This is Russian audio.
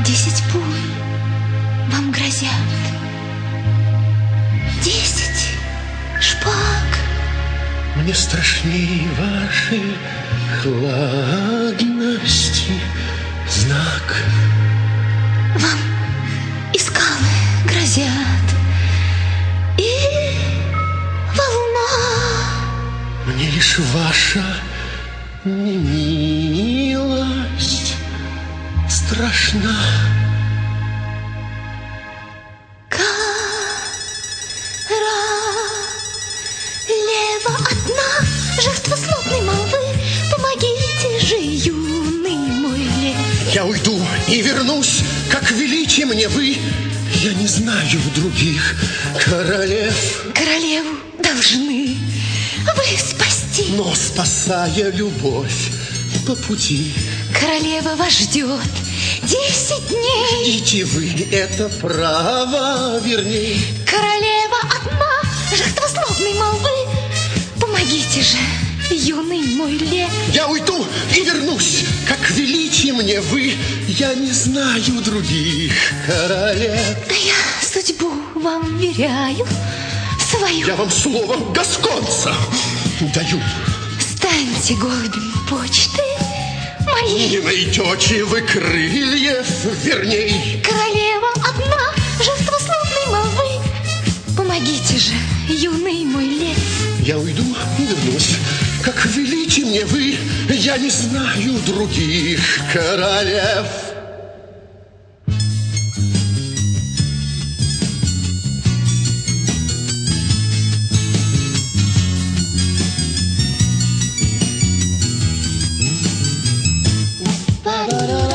10 пуль вам грозят, 10 шпаг. Мне страшней вашей хладности знак. Вам и скалы грозят, и волна. Мне лишь ваша немилость страшна. Королева одна, жертва злобной молвы, помогите же, юный мой лев. Я уйду и вернусь, как велите мне вы. Я не знаю других королев. Королеву должны вы спасти. Но спасая любовь по пути, королева вас ждет 10 дней. ждите вы это право верней. Королева одна, жертва злобной молвы, помогите же, юный мой лев. Я уйду и вернусь, как велите мне вы. Я не знаю других королев. А я судьбу вам веряю свою. Я вам слово гасконца даю. Станьте голубем почты моей. Не найдете вы крыльев верней. Королева одна, жертва славной молвы, помогите же, юный мой лев. Я уйду и вернусь, как велите мне вы. Я не знаю других королев. Ba-da-da.